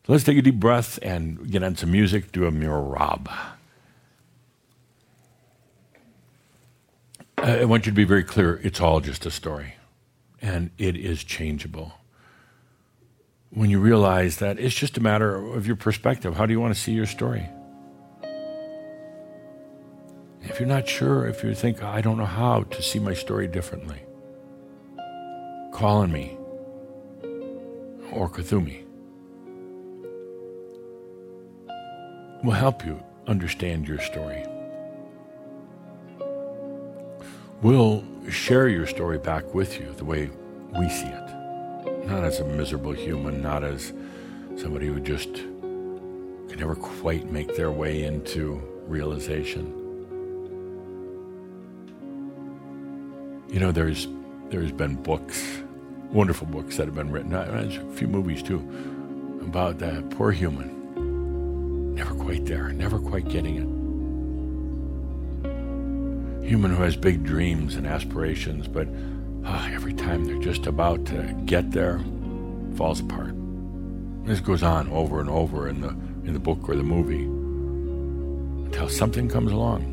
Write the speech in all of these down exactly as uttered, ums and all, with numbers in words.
So let's take a deep breath and get on some music, do a Mirror Rob. I want you to be very clear, it's all just a story, and it is changeable. When you realize that it's just a matter of your perspective, how do you want to see your story? If you're not sure, if you think, I don't know how to see my story differently, call on me or Kuthumi. We'll help you understand your story. We'll share your story back with you the way we see it. Not as a miserable human, not as somebody who just can never quite make their way into realization. You know, there's there's been books, wonderful books that have been written, there's a few movies too, about that poor human, never quite there, never quite getting it. Human who has big dreams and aspirations, but ah, every time they're just about to get there, falls apart. This goes on over and over in the in the book or the movie until something comes along,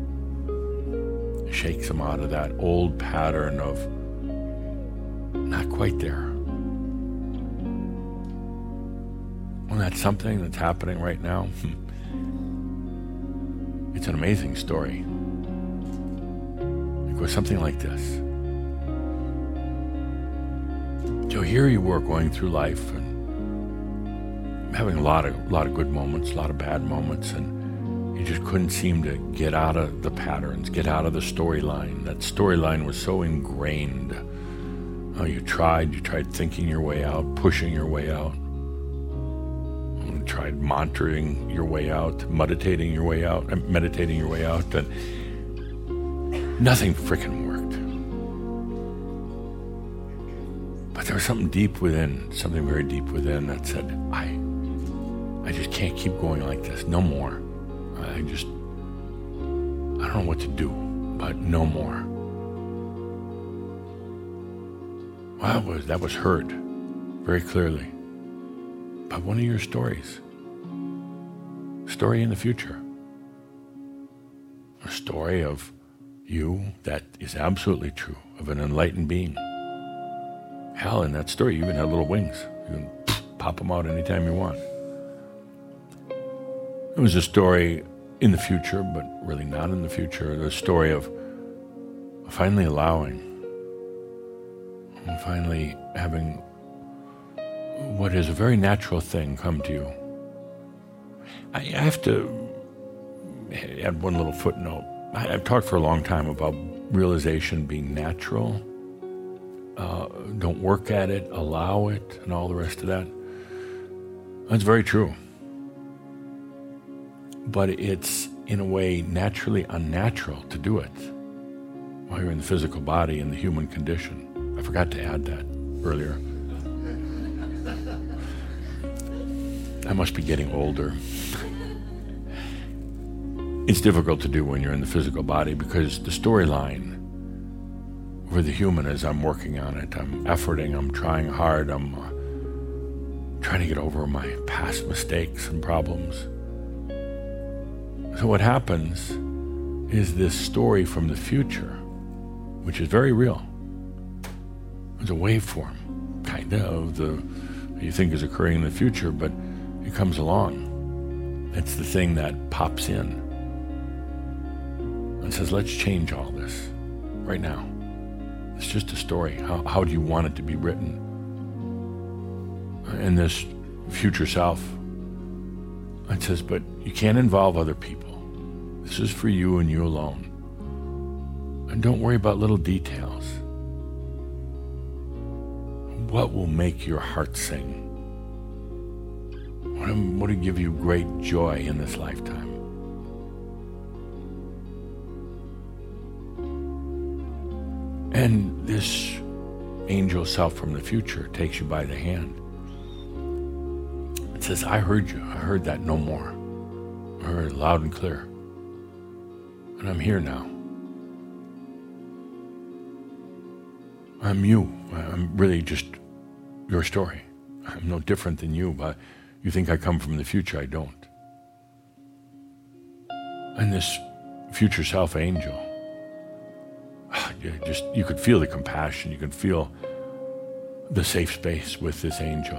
shakes them out of that old pattern of not quite there. Well, that's something that's happening right now. It's an amazing story. It goes something like this. So here you were going through life and having a lot of a lot of good moments, a lot of bad moments, and you just couldn't seem to get out of the patterns, get out of the storyline. That storyline was so ingrained. Oh, you tried, you tried thinking your way out, pushing your way out. You tried mantraing your way out, meditating your way out, meditating your way out, and nothing freaking worked. But there was something deep within, something very deep within that said, I I just can't keep going like this, no more. I just, I don't know what to do, but no more. Well, that was, that was heard very clearly by one of your stories. Story in the future. A story of you that is absolutely true, of an enlightened being. Hell, in that story, you even have little wings. You can pop them out anytime you want. It was a story in the future, but really not in the future. The story of finally allowing, and finally having what is a very natural thing come to you. I have to add one little footnote. I've talked for a long time about realization being natural. Uh, don't work at it, allow it, and all the rest of that. That's very true. But it's, in a way, naturally unnatural to do it while you're in the physical body in the human condition. I forgot to add that earlier. I must be getting older. It's difficult to do when you're in the physical body because the storyline for the human is I'm working on it, I'm efforting, I'm trying hard, I'm uh, trying to get over my past mistakes and problems. So what happens is this story from the future, which is very real. It's a waveform, kind of, the you think is occurring in the future, but it comes along. It's the thing that pops in and says, let's change all this right now. It's just a story. How, how do you want it to be written? And this future self, it says, but you can't involve other people. This is for you and you alone. And don't worry about little details. What will make your heart sing? What will, what will give you great joy in this lifetime? And this angel self from the future takes you by the hand. It says, I heard you. I heard that no more. I heard it loud and clear. And I'm here now. I'm you. I'm really just your story. I'm no different than you, but You think I come from the future. I don't. And this future self angel, you just you could feel the compassion. You could feel the safe space with this angel.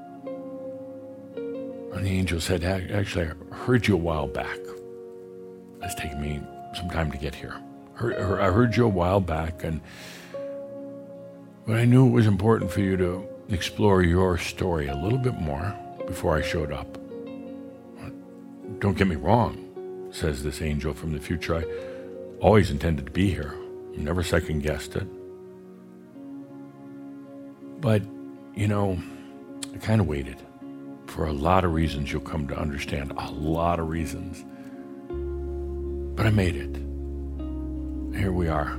And the angel said, actually, I heard you a while back. It's taken me some time to get here. I heard you a while back, and but I knew it was important for you to explore your story a little bit more before I showed up. Don't get me wrong, says this angel from the future. I always intended to be here. Never second guessed it. But, you know, I kind of waited for a lot of reasons you'll come to understand. A lot of reasons. But I made it. Here we are.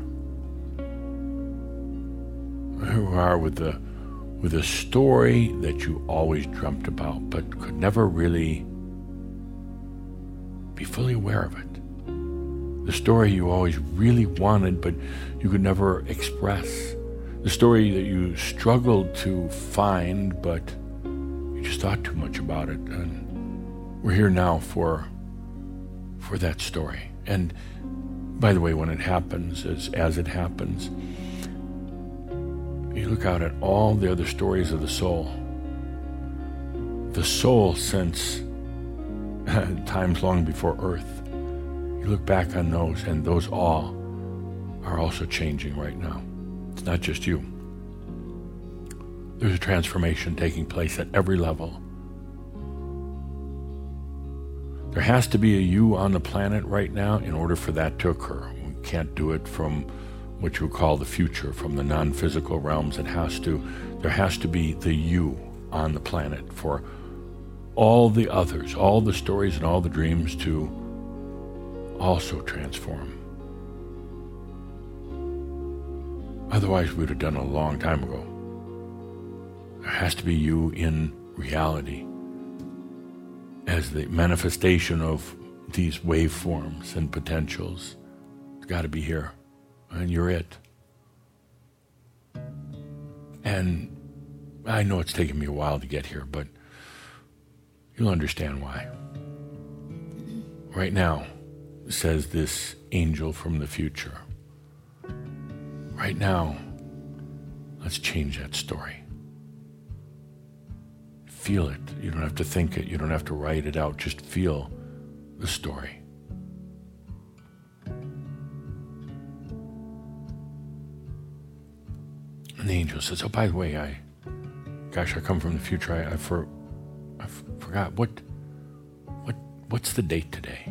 Here we are with the with a story that you always dreamt about, but could never really be fully aware of it. The story you always really wanted, but you could never express. The story that you struggled to find, but you just thought too much about it. And we're here now for for that story. And by the way, when it happens, as, as it happens, you look out at all the other stories of the soul. The soul since times long before Earth. You look back on those, and those all are also changing right now. It's not just you. There's a transformation taking place at every level. There has to be a you on the planet right now in order for that to occur. We can't do it from what you would call the future, from the non-physical realms. It has to, there has to be the you on the planet for all the others, all the stories and all the dreams to also transform. Otherwise, we'd have done it a long time ago. There has to be you in reality as the manifestation of these waveforms and potentials. It's got to be here, and you're it. And I know it's taken me a while to get here, but you'll understand why. Right now, says this angel from the future, right now, let's change that story. Feel it. You don't have to think it. You don't have to write it out. Just feel the story. And the angel says, oh, by the way, I, gosh, I come from the future. I, I, for, I f- forgot. What, what, what's the date today?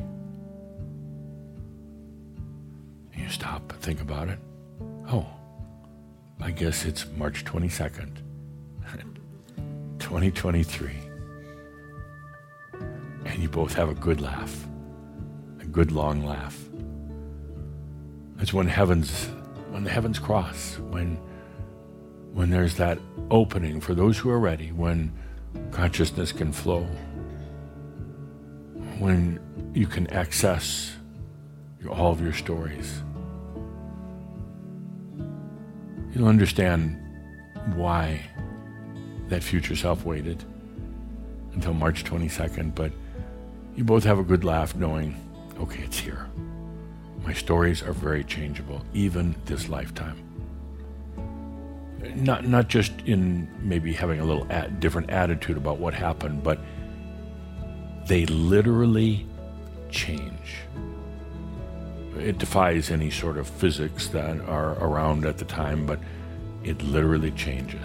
And you stop and think about it. Oh, I guess it's March twenty-second. twenty twenty-three. And you both have a good laugh, a good long laugh. It's when heavens, when the heavens cross, when, when there's that opening for those who are ready, when consciousness can flow, when you can access all of your stories. You'll understand why that future self waited until March twenty-second, but you both have a good laugh knowing, okay, it's here. My stories are very changeable, even this lifetime. Not not just in maybe having a little ad, different attitude about what happened, but they literally change. It defies any sort of physics that are around at the time, but it literally changes.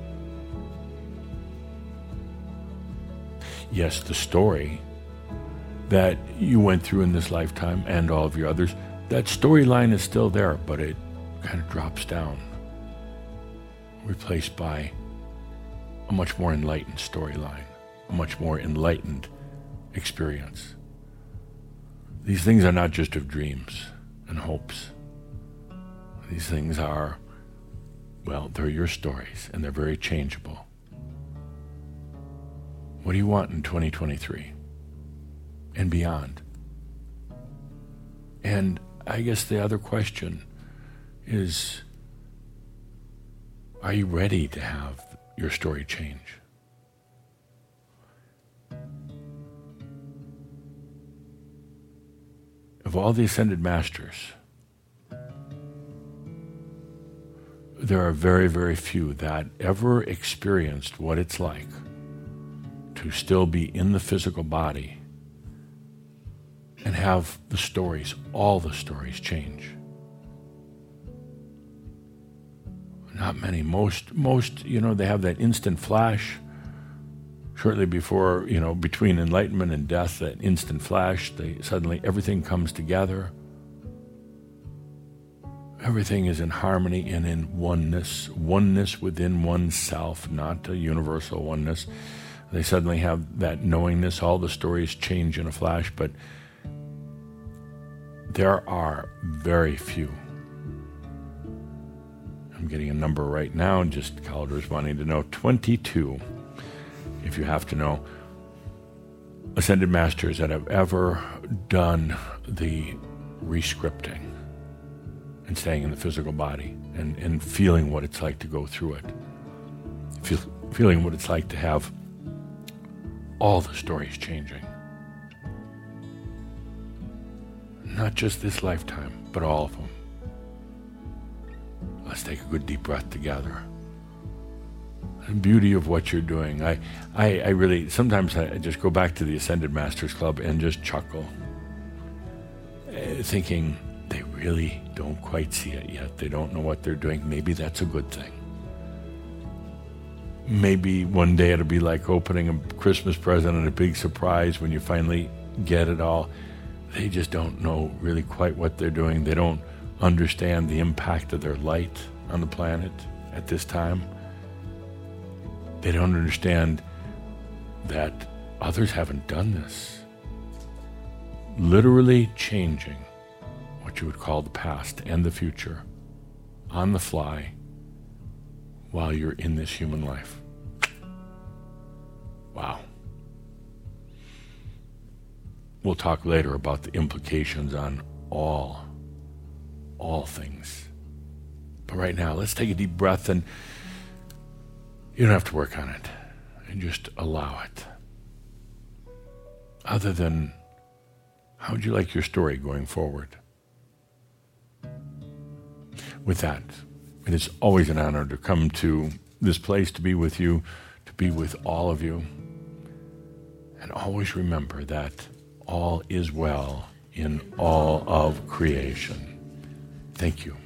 Yes, the story that you went through in this lifetime and all of your others, that storyline is still there, but it kind of drops down, replaced by a much more enlightened storyline, a much more enlightened experience. These things are not just of dreams and hopes. These things are, well, they're your stories, and they're very changeable. What do you want in twenty twenty-three and beyond? And I guess the other question is, are you ready to have your story change? of all the ascended masters, there are very, very few that ever experienced what it's like to still be in the physical body and have the stories, all the stories change. Not many. Most, most, you know, they have that instant flash shortly before, you know, between enlightenment and death, that instant flash, they suddenly everything comes together. Everything is in harmony and in oneness, oneness within oneself, not a universal oneness. They suddenly have that knowingness. All the stories change in a flash, but there are very few. I'm getting a number right now, just Calder's wanting to know, twenty-two, if you have to know, ascended masters that have ever done the rescripting and staying in the physical body and, and feeling what it's like to go through it. Feel, feeling what it's like to have all the stories changing. Not just this lifetime, but all of them. Let's take a good deep breath together. The beauty of what you're doing. I, I, I really, sometimes I just go back to the Ascended Masters Club and just chuckle, uh, thinking they really don't quite see it yet. They don't know what they're doing. Maybe that's a good thing. Maybe one day it'll be like opening a Christmas present and a big surprise when you finally get it all. They just don't know really quite what they're doing. They don't understand the impact of their light on the planet at this time. They don't understand that others haven't done this. Literally changing what you would call the past and the future on the fly while you're in this human life. Wow. We'll talk later about the implications on all all things. But right now, let's take a deep breath, and you don't have to work on it. And just allow it. Other than, how would you like your story going forward? With that, it is always an honor to come to this place, to be with you, to be with all of you. And always remember that all is well in all of creation. Thank you.